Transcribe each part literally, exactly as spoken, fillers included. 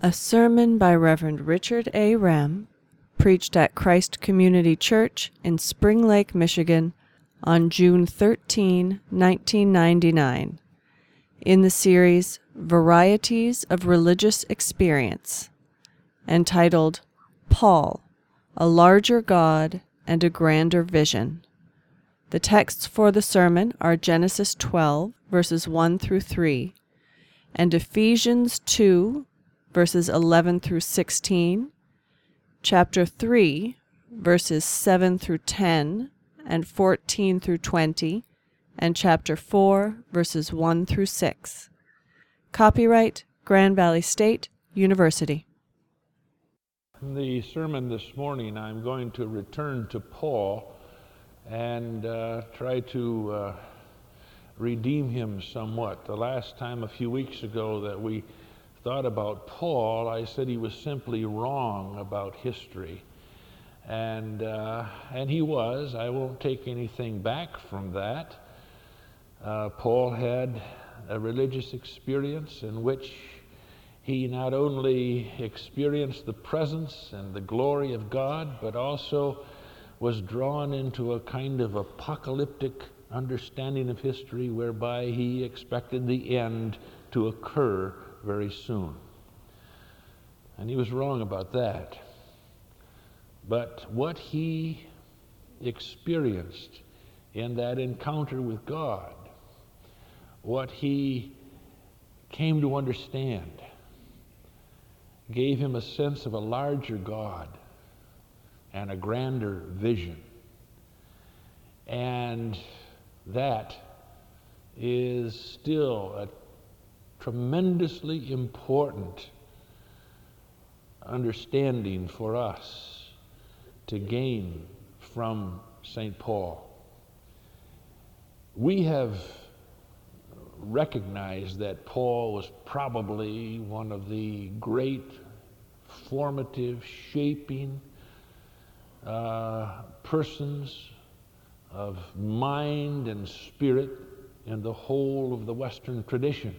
A sermon by Reverend Richard A. Rem, preached at Christ Community Church in Spring Lake, Michigan, on June thirteenth, nineteen ninety-nine, in the series Varieties of Religious Experience, entitled Paul, A Larger God and a Grander Vision. The texts for the sermon are Genesis twelve, verses one through three, and Ephesians two, verses eleven through sixteen, chapter three, verses seven through ten, and fourteen through twenty, and chapter four, verses one through six. Copyright Grand Valley State University. In the sermon this morning, I'm going to return to Paul and uh, try to uh, redeem him somewhat. The last time, a few weeks ago, that we thought about Paul, I said he was simply wrong about history. And, uh, and he was. I won't take anything back from that. Uh, Paul had a religious experience in which he not only experienced the presence and the glory of God, but also was drawn into a kind of apocalyptic understanding of history whereby he expected the end to occur very soon. And he was wrong about that. But what he experienced in that encounter with God, what he came to understand, gave him a sense of a larger God and a grander vision. And that is still a tremendously important understanding for us to gain from Saint Paul. We have recognized that Paul was probably one of the great formative, shaping uh, persons of mind and spirit in the whole of the Western tradition.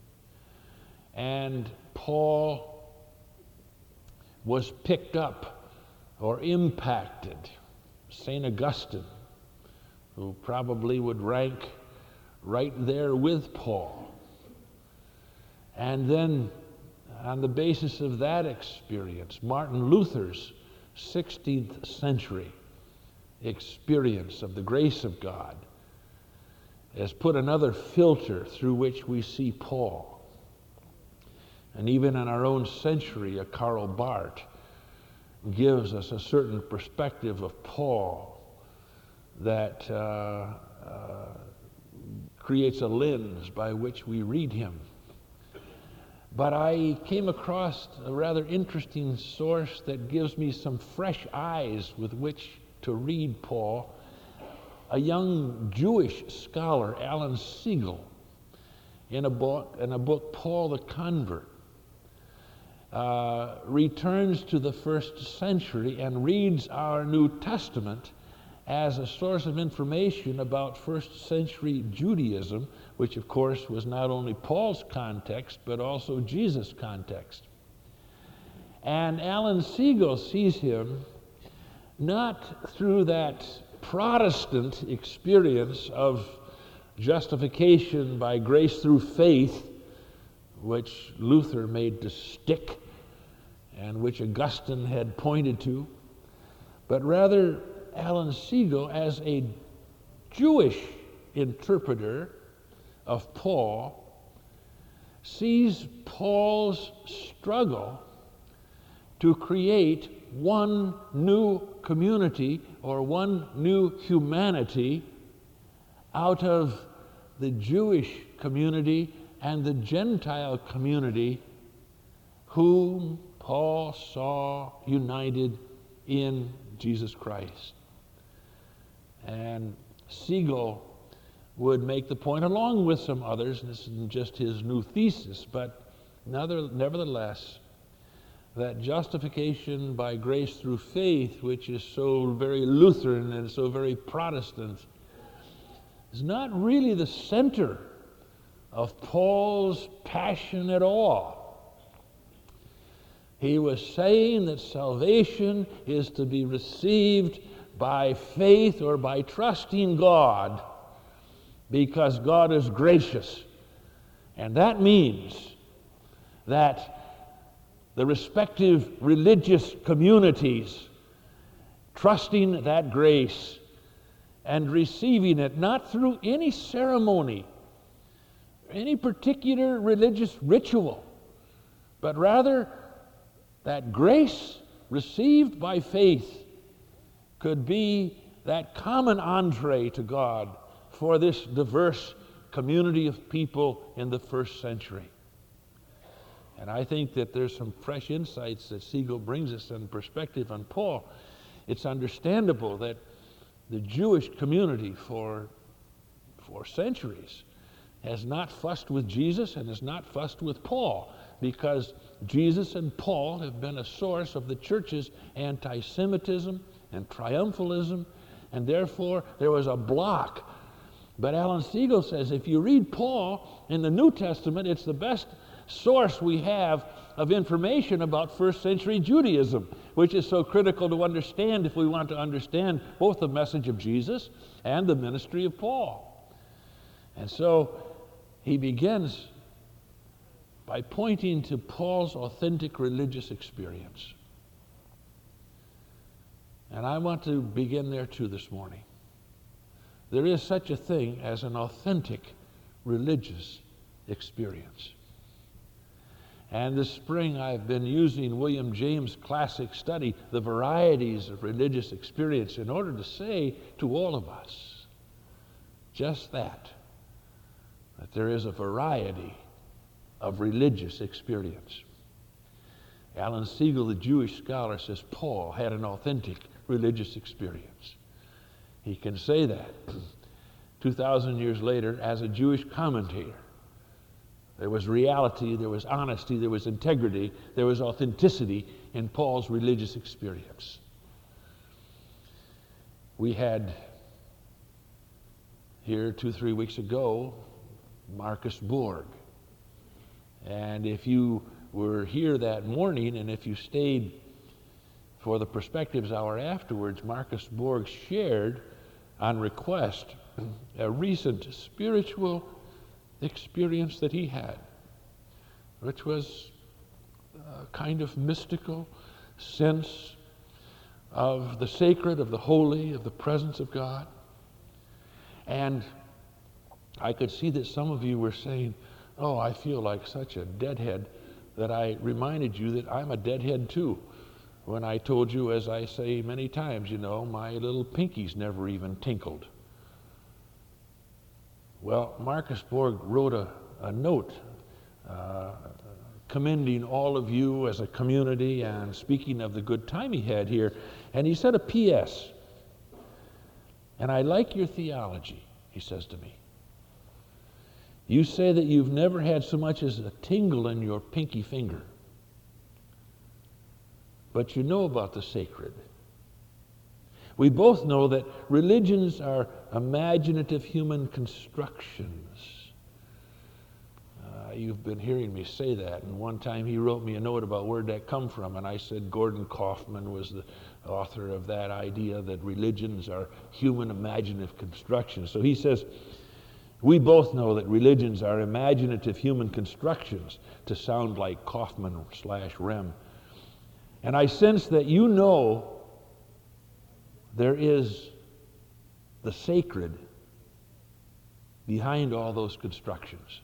And Paul was picked up or impacted. Saint Augustine, who probably would rank right there with Paul. And then on the basis of that experience, Martin Luther's sixteenth century experience of the grace of God has put another filter through which we see Paul. And even in our own century, a Karl Barth gives us a certain perspective of Paul that uh, uh, creates a lens by which we read him. But I came across a rather interesting source that gives me some fresh eyes with which to read Paul. A young Jewish scholar, Alan Siegel, in a book, in a book Paul the Convert, uh, returns to the first century and reads our New Testament as a source of information about first century Judaism, which of course was not only Paul's context, but also Jesus' context. And Alan Siegel sees him not through that Protestant experience of justification by grace through faith, which Luther made to stick and which Augustine had pointed to, but rather Alan Siegel as a Jewish interpreter of Paul sees Paul's struggle to create one new community or one new humanity out of the Jewish community and the Gentile community whom Paul saw united in Jesus Christ. And Siegel would make the point, along with some others, and this isn't just his new thesis, but nevertheless, that justification by grace through faith, which is so very Lutheran and so very Protestant, is not really the center of Paul's passion at all. He was saying that salvation is to be received by faith or by trusting God, because God is gracious. And that means that the respective religious communities trusting that grace and receiving it not through any ceremony, any particular religious ritual, but rather that grace received by faith could be that common entree to God for this diverse community of people in the first century. And I think that there's some fresh insights that Siegel brings us in perspective on Paul. It's understandable that the Jewish community for, for centuries has not fussed with Jesus and has not fussed with Paul, because Jesus and Paul have been a source of the church's anti-Semitism and triumphalism, and therefore there was a block. But Alan Siegel says if you read Paul in the New Testament, it's the best source we have of information about first century Judaism, which is so critical to understand if we want to understand both the message of Jesus and the ministry of Paul. And so he begins by pointing to Paul's authentic religious experience. And I want to begin there too this morning. There is such a thing as an authentic religious experience. And this spring I've been using William James' classic study, The Varieties of Religious Experience, in order to say to all of us just that, that there is a variety of religious experience. Alan Siegel, the Jewish scholar, says Paul had an authentic religious experience. He can say that two thousand years later as a Jewish commentator. There was reality, there was honesty, there was integrity, there was authenticity in Paul's religious experience. We had here two, three weeks ago, Marcus Borg. And if you were here that morning, and if you stayed for the Perspectives Hour afterwards, Marcus Borg shared on request a recent spiritual experience that he had, which was a kind of mystical sense of the sacred, of the holy, of the presence of God. And I could see that some of you were saying, oh, I feel like such a deadhead, that I reminded you that I'm a deadhead too. When I told you, as I say many times, you know, my little pinkies never even tinkled. Well, Marcus Borg wrote a, a note uh, commending all of you as a community and speaking of the good time he had here. And he said a P S. And I like your theology, he says to me. You say that you've never had so much as a tingle in your pinky finger. But you know about the sacred. We both know that religions are imaginative human constructions. Uh, you've been hearing me say that, and one time he wrote me a note about where'd that come from, and I said Gordon Kaufman was the author of that idea that religions are human imaginative constructions. So he says, we both know that religions are imaginative human constructions, to sound like Kaufman slash Rem. And I sense that you know there is the sacred behind all those constructions.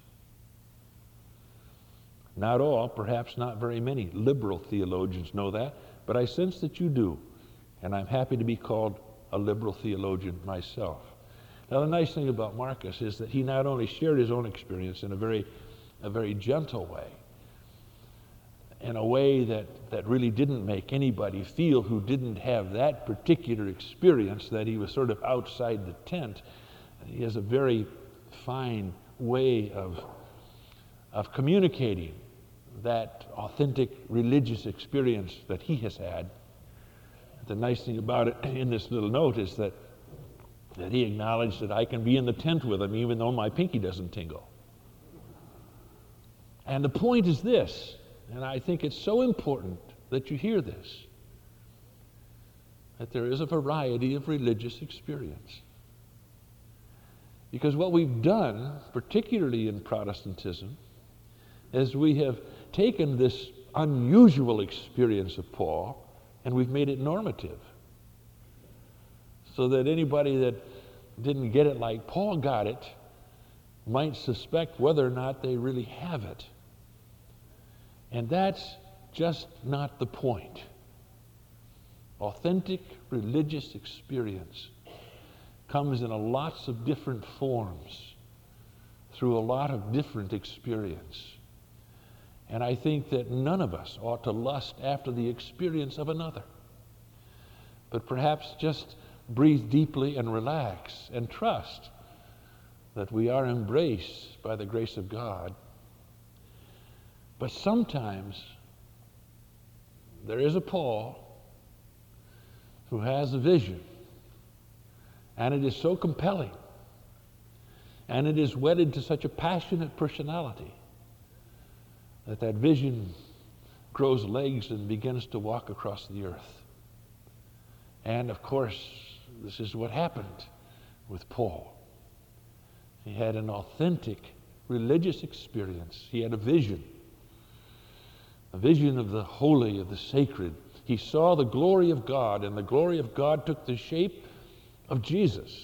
Not all, perhaps not very many liberal theologians know that, but I sense that you do, and I'm happy to be called a liberal theologian myself. Now, the nice thing about Marcus is that he not only shared his own experience in a very, a very gentle way, in a way that, that really didn't make anybody feel who didn't have that particular experience that he was sort of outside the tent. He has a very fine way of, of communicating that authentic religious experience that he has had. The nice thing about it in this little note is that, that he acknowledged that I can be in the tent with him even though my pinky doesn't tingle. And the point is this, and I think it's so important that you hear this, that there is a variety of religious experience. Because what we've done, particularly in Protestantism, is we have taken this unusual experience of Paul and we've made it normative. So that anybody that didn't get it like Paul got it might suspect whether or not they really have it. And that's just not the point. Authentic religious experience comes in a lots of different forms through a lot of different experience. And I think that none of us ought to lust after the experience of another, but perhaps just breathe deeply and relax and trust that we are embraced by the grace of God. But sometimes there is a Paul who has a vision, and it is so compelling, and it is wedded to such a passionate personality that that vision grows legs and begins to walk across the earth. And of course, this is what happened with Paul. He had an authentic religious experience. He had a vision, a vision of the holy, of the sacred. He saw the glory of God, and the glory of God took the shape of Jesus.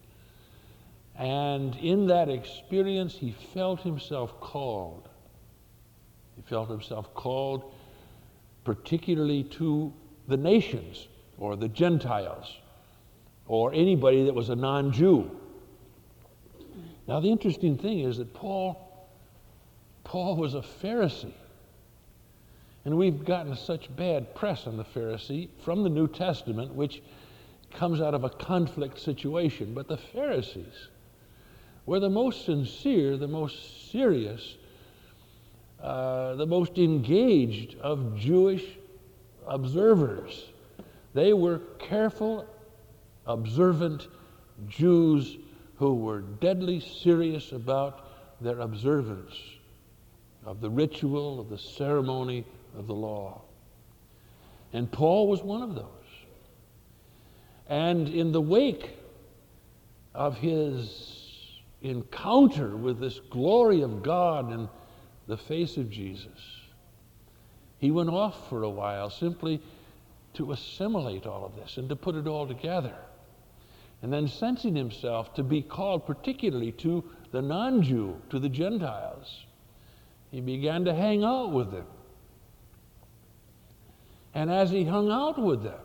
And in that experience, he felt himself called. He felt himself called particularly to the nations, or the Gentiles, or anybody that was a non-Jew. Now, the interesting thing is that Paul, Paul was a Pharisee. And we've gotten such bad press on the Pharisee from the New Testament, which comes out of a conflict situation. But the Pharisees were the most sincere, the most serious, uh, the most engaged of Jewish observers. They were careful, observant Jews who were deadly serious about their observance of the ritual, of the ceremony, of the law. And Paul was one of those. And in the wake of his encounter with this glory of God and the face of Jesus, he went off for a while simply to assimilate all of this and to put it all together. And then sensing himself to be called particularly to the non-Jew, to the Gentiles, he began to hang out with them. And as he hung out with them,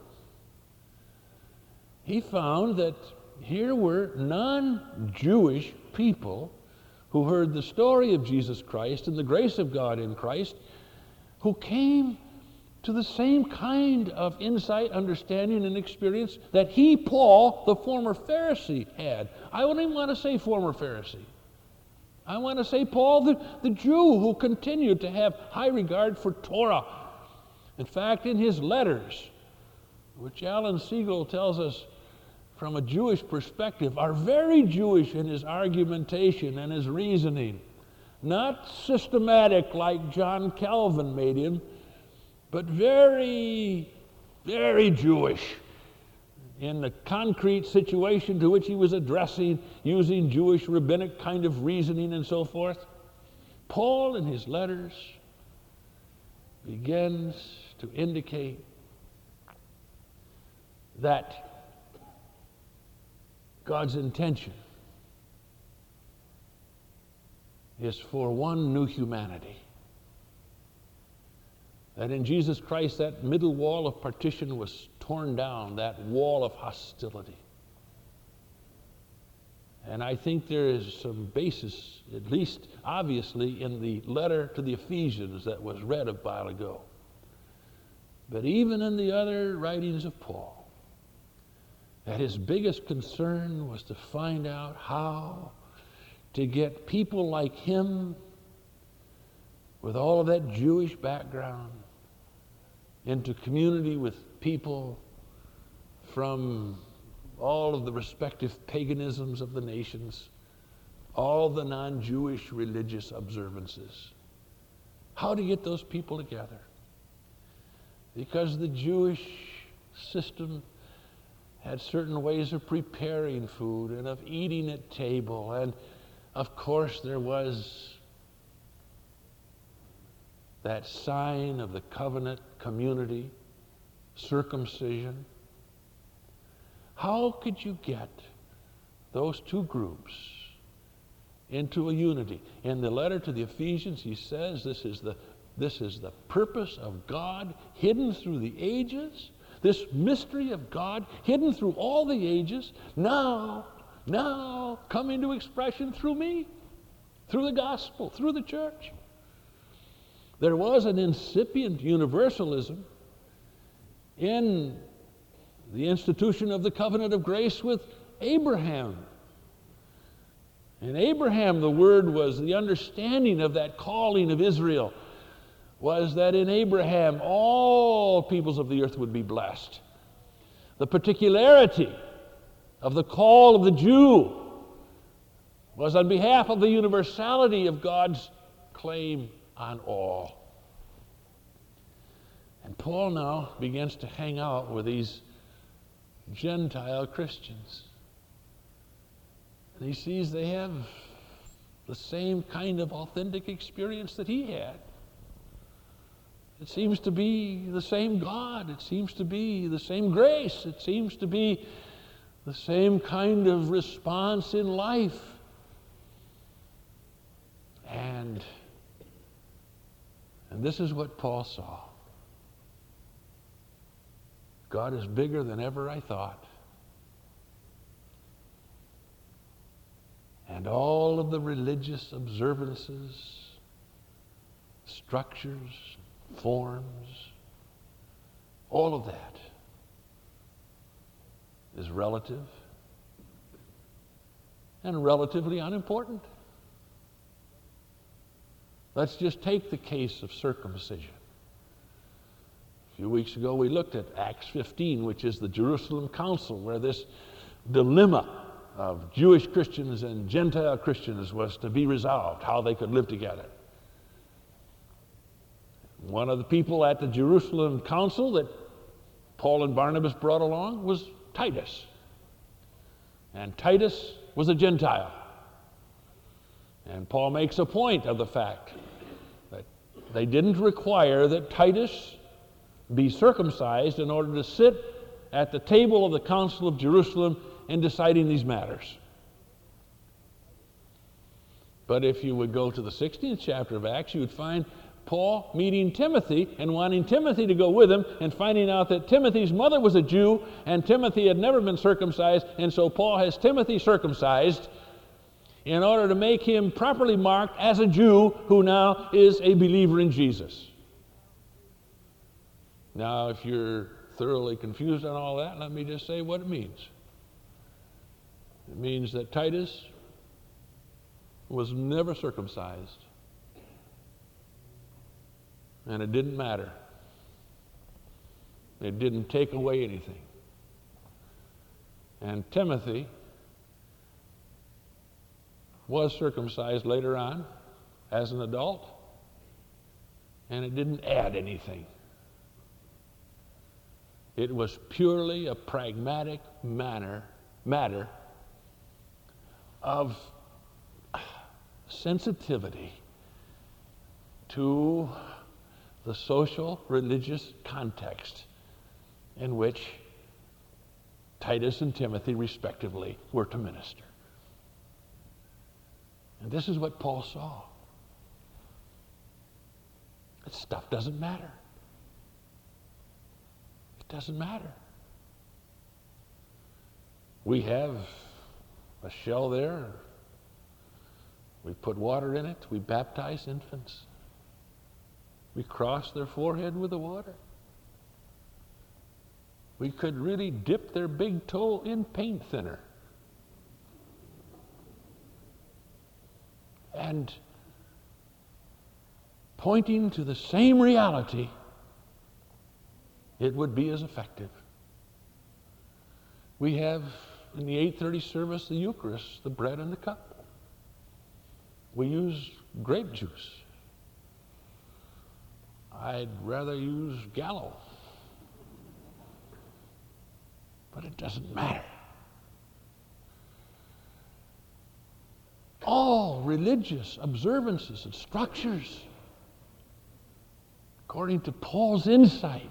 he found that here were non-Jewish people who heard the story of Jesus Christ and the grace of God in Christ, who came to the same kind of insight, understanding, and experience that he, Paul, the former Pharisee, had. I wouldn't even want to say former Pharisee. I want to say Paul, the, the Jew who continued to have high regard for Torah. In fact, in his letters, which Alan Siegel tells us from a Jewish perspective, are very Jewish in his argumentation and his reasoning. Not systematic like John Calvin made him, but very, very Jewish in the concrete situation to which he was addressing, using Jewish rabbinic kind of reasoning and so forth. Paul, in his letters, begins to indicate that God's intention is for one new humanity. That in Jesus Christ, that middle wall of partition was torn down, that wall of hostility. And I think there is some basis, at least obviously, in the letter to the Ephesians that was read a while ago. But even in the other writings of Paul, that his biggest concern was to find out how to get people like him, with all of that Jewish background, into community with people from all of the respective paganisms of the nations, all the non-Jewish religious observances. How to get those people together. because the Jewish system had certain ways of preparing food and of eating at table. And of course there was that sign of the covenant community, circumcision. How could you get those two groups into a unity? In the letter to the Ephesians, he says this is the, this is the purpose of God hidden through the ages. This mystery of God hidden through all the ages, now, now come into expression through me, through the gospel, through the church. There was an incipient universalism in the institution of the covenant of grace with Abraham. In Abraham, the word was the understanding of that calling of Israel was that in Abraham all peoples of the earth would be blessed. The particularity of the call of the Jew was on behalf of the universality of God's claim on all. And Paul now begins to hang out with these Gentile Christians. And he sees they have the same kind of authentic experience that he had. It seems to be the same God. It seems to be the same grace. It seems to be the same kind of response in life. And, and this is what Paul saw. God is bigger than ever I thought. And all of the religious observances, structures, forms, all of that is relative and relatively unimportant. Let's just take the case of circumcision. A few weeks ago we looked at Acts fifteen, which is the Jerusalem Council, where this dilemma of Jewish Christians and Gentile Christians was to be resolved, how they could live together. One of the people at the Jerusalem Council that Paul and Barnabas brought along was Titus. And Titus was a Gentile. And Paul makes a point of the fact that they didn't require that Titus be circumcised in order to sit at the table of the Council of Jerusalem in deciding these matters. But if you would go to the sixteenth chapter of Acts, you would find Paul meeting Timothy and wanting Timothy to go with him and finding out that Timothy's mother was a Jew and Timothy had never been circumcised, and so Paul has Timothy circumcised in order to make him properly marked as a Jew who now is a believer in Jesus. Now, if you're thoroughly confused on all that, let me just say what it means. It means that Titus was never circumcised. And it didn't matter. It didn't take away anything. And Timothy was circumcised later on as an adult, and it didn't add anything. It was purely a pragmatic manner, matter of sensitivity to the social, religious context in which Titus and Timothy, respectively, were to minister. And this is what Paul saw. That stuff doesn't matter. It doesn't matter. We have a shell there. We put water in it. We baptize infants. We cross their forehead with the water. We could really dip their big toe in paint thinner. And pointing to the same reality, it would be as effective. We have in the eight thirty service the Eucharist, the bread and the cup. We use grape juice. I'd rather use Gallo. But it doesn't matter. All religious observances and structures, according to Paul's insight,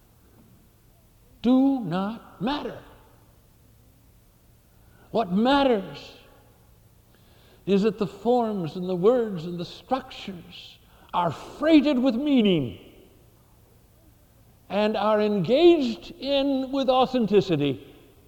do not matter. What matters is that the forms and the words and the structures are freighted with meaning and are engaged in with authenticity.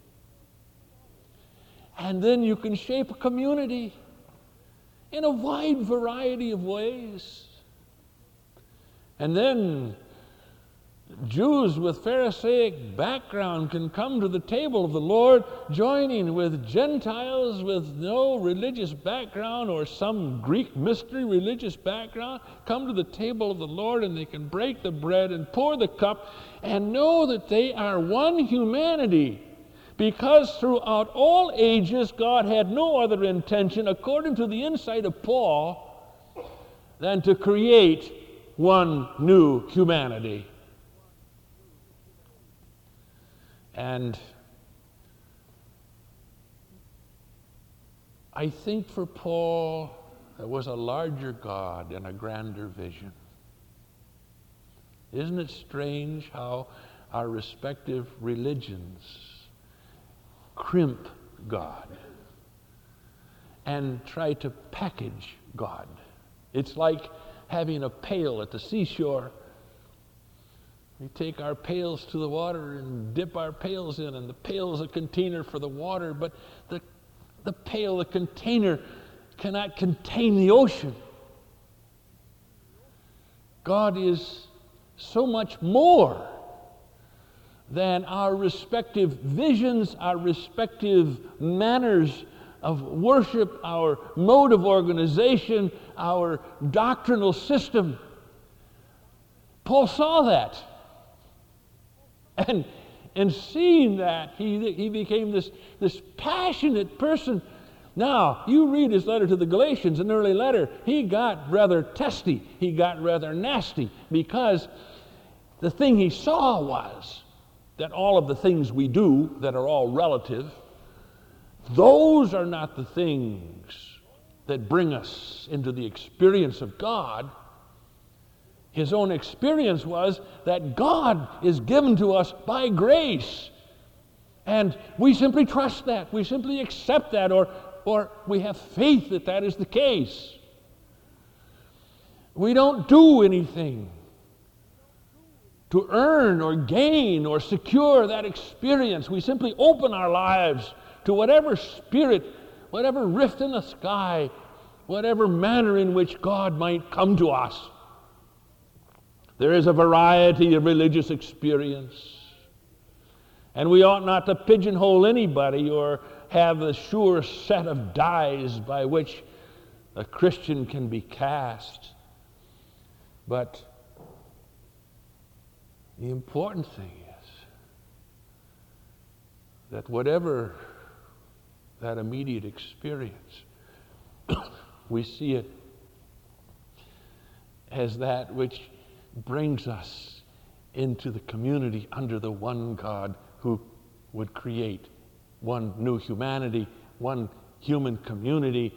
And then you can shape a community in a wide variety of ways. And then Jews with Pharisaic background can come to the table of the Lord, joining with Gentiles with no religious background or some Greek mystery religious background, come to the table of the Lord, and they can break the bread and pour the cup and know that they are one humanity. Because throughout all ages, God had no other intention, according to the insight of Paul, than to create one new humanity. And I think for Paul, there was a larger God and a grander vision. Isn't it strange how our respective religions crimp God and try to package God? It's like having a pail at the seashore. We take our pails to the water and dip our pails in, and the pail is a container for the water, but the, the pail, the container, cannot contain the ocean. God is so much more than our respective visions, our respective manners of worship, our mode of organization, our doctrinal system. Paul saw that. And, and seeing that, he, he became this, this passionate person. Now, you read his letter to the Galatians, an early letter. He got rather testy. He got rather nasty, because the thing he saw was that all of the things we do that are all relative, those are not the things that bring us into the experience of God. His own experience was that God is given to us by grace. And we simply trust that. We simply accept that, or, or we have faith that that is the case. We don't do anything to earn or gain or secure that experience. We simply open our lives to whatever spirit, whatever rift in the sky, whatever manner in which God might come to us. There is a variety of religious experience, and we ought not to pigeonhole anybody or have a sure set of dies by which a Christian can be cast. But the important thing is that whatever that immediate experience, we see it as that which brings us into the community under the one God who would create one new humanity, one human community.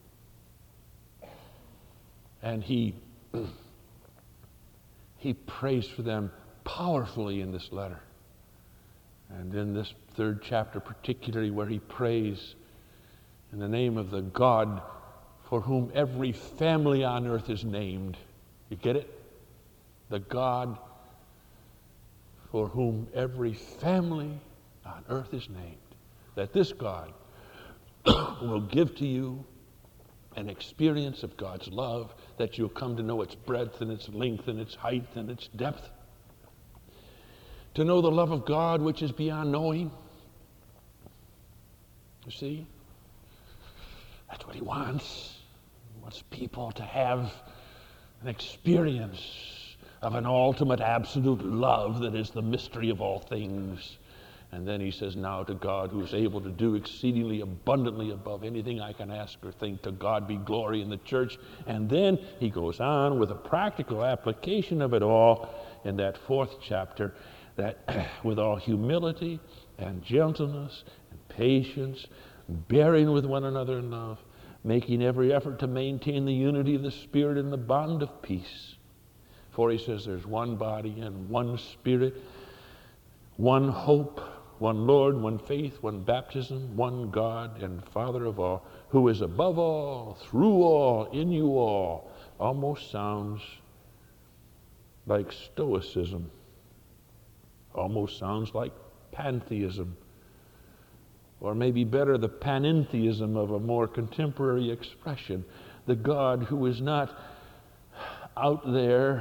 And he, he prays for them powerfully in this letter. And in this third chapter particularly, where he prays in the name of the God for whom every family on earth is named. You get it? The God for whom every family on earth is named. That this God will give to you an experience of God's love, that you'll come to know its breadth and its length and its height and its depth. To know the love of God which is beyond knowing. You see? That's what he wants. He wants people to have an experience of an ultimate absolute love that is the mystery of all things. And then he says, now to God who is able to do exceedingly abundantly above anything I can ask or think, to God be glory in the church. And then he goes on with a practical application of it all in that fourth chapter, that with all humility and gentleness and patience, bearing with one another in love, making every effort to maintain the unity of the Spirit in the bond of peace. For he says there's one body and one Spirit, one hope, one Lord, one faith, one baptism, one God and Father of all, who is above all, through all, in you all. Almost sounds like Stoicism. Almost sounds like pantheism. Or maybe better, the panentheism of a more contemporary expression. The God who is not out there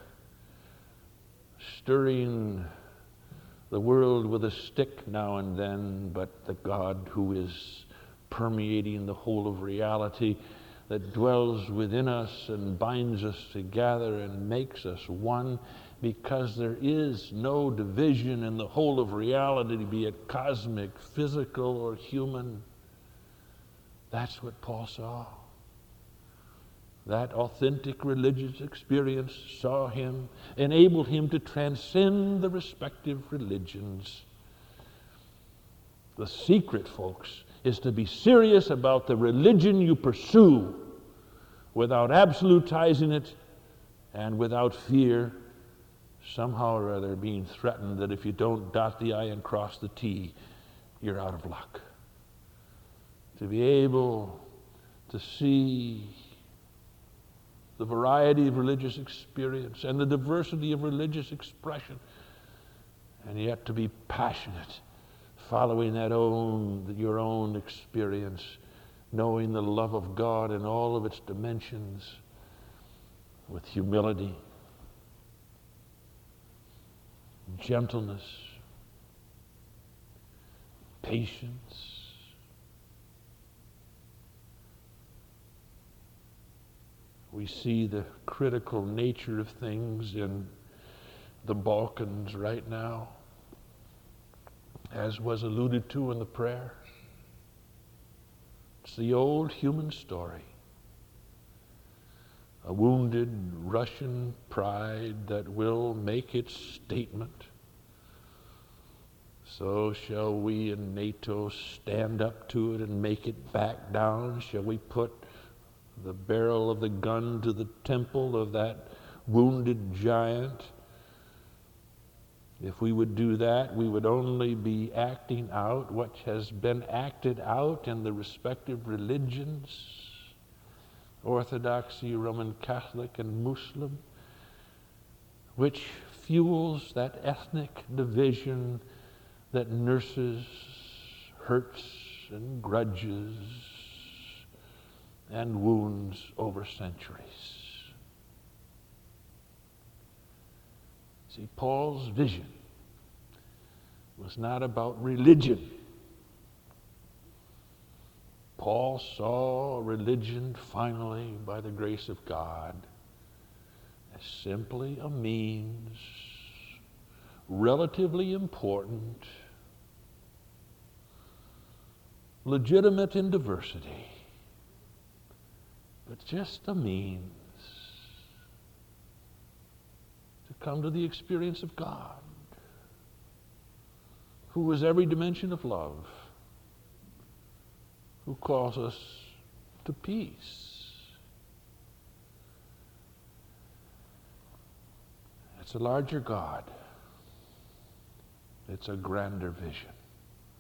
stirring the world with a stick now and then, but the God who is permeating the whole of reality, that dwells within us and binds us together and makes us one, because there is no division in the whole of reality, be it cosmic, physical, or human. That's what Paul saw. That authentic religious experience saw him, enabled him to transcend the respective religions. The secret, folks, is to be serious about the religion you pursue without absolutizing it and without fear, somehow or other being threatened that if you don't dot the I and cross the T, you're out of luck. To be able to see the variety of religious experience and the diversity of religious expression, and yet to be passionate, following that own, your own experience, knowing the love of God in all of its dimensions with humility, gentleness, patience. We see the critical nature of things in the Balkans right now, as was alluded to in the prayer. It's the old human story. A wounded Russian pride that will make its statement. So shall we in NATO stand up to it and make it back down? Shall we put the barrel of the gun to the temple of that wounded giant? If we would do that, we would only be acting out what has been acted out in the respective religions, Orthodoxy, Roman Catholic, and Muslim, which fuels that ethnic division that nurses hurts and grudges and wounds over centuries. See, Paul's vision was not about religion. Paul saw religion finally, by the grace of God, as simply a means, relatively important, legitimate in diversity, but just a means to come to the experience of God, who is every dimension of love, who calls us to peace. It's a larger God. It's a grander vision.